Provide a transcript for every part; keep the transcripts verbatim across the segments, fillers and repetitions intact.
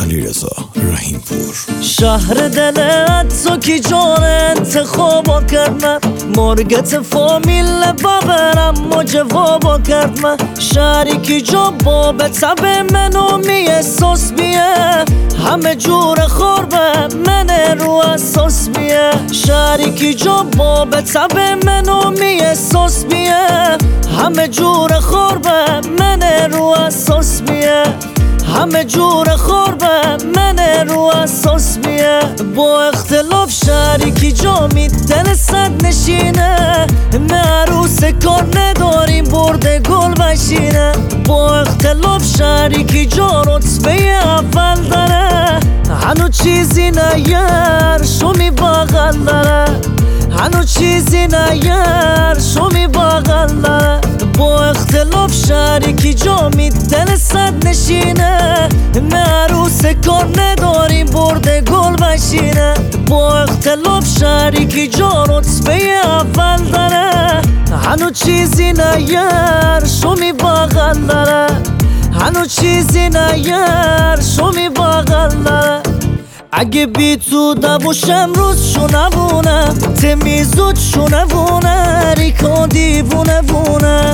علیرضا رحیمپور. شهر دلت تو کی جان انتخابا کرد من، مرگت فامیل ببرم ما جوابا کرد من. شهری کی جا باب تب منو می احساس بیه، همه جور خوربه من رو اساس بیه. شهری کی جا باب تب منو می احساس بیه، همه جور خوربه من رو اساس بیه. همه جور خوربه من رو اساس بیه. با اختلاف شریکی جامی دل صد نشینه، معروس کار نداریم برده گل بشینه. با اختلاف شریکی جا رتبه اول داره، هنو چیزی نیر شمی بغل داره، هنو چیزی نیر شمی بغل داره. با اختلاف شریکی جامی دل صد نشینه، معروس کار نداریم برده گل بشینه. با اختلاف شریکی جا رتبه اول داره، هنو چیزی نیر شمی بغل داره، هنو چیزی نیر شمی بغل داره. اگه بی تو دبوشم روز شونوونه، تمیزود شونوونه ریکا دیوونه وونه.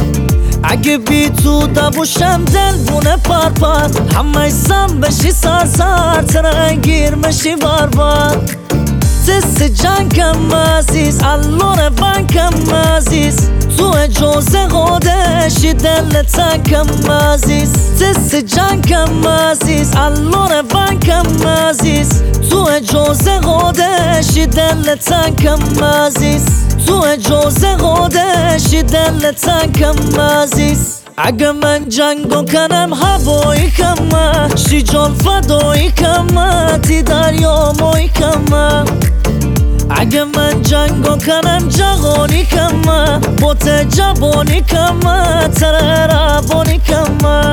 اگه بی تو دبوشم دل بونه پرپر، همه سم بشی سر سر ترنگیر مشی بار تست جنگم عزیز اللون بنکم عزیز، تو اجازه قادشی دل تنکم عزیز. تست جنگم عزیز اللون بنکم عزیز، تو اجازه قادشی دل تنکم عزیز، تو اجازه قادشی دل تنکم عزیز. اگه من جنگو کنم هوایی کمه، شی جان فدایی کمه، تی دریا مایی کمه. اگه من جنگو کنم جغانی کمه، بوت جبانی کمه، تره ربانی کمه.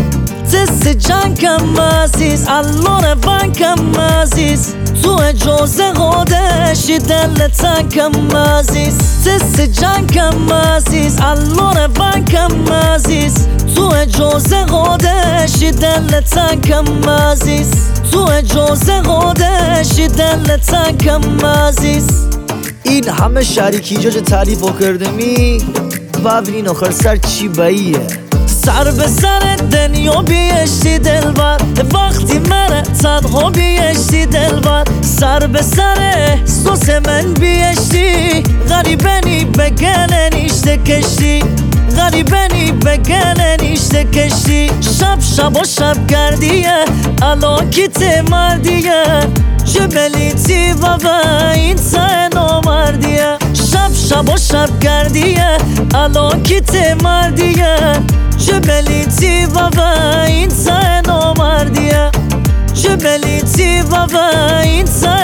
تست جنگم عزیز اللون بنکم عزیز، تو اجازه قادشی دل تنکم عزیز. تست جنگم عزیز اللون بنکم عزیز، تو اجازه قادشی دل تنکم عزیز، تو اجازه قادشی دل تنکم عزیز. این همه شریکی جاج تعریف کردمی و ببینین آخر سر چی باییه. سر به سر دنیا بیشتی دلبر، وقتی من تنها بیشتی دلبر. سر به سر سوس من بیشتی، غریبنی بگل نیشته کشتی، غریبنی بگل نیشته کشتی. شب شب و شب گردیه الاکیت مردیه، جبلیتی و و این سه نامردیه. شب شب و شب گردیه الاکیت مردیه، جبلیتی و و این سه نامردیه، جبلیتی و و این سه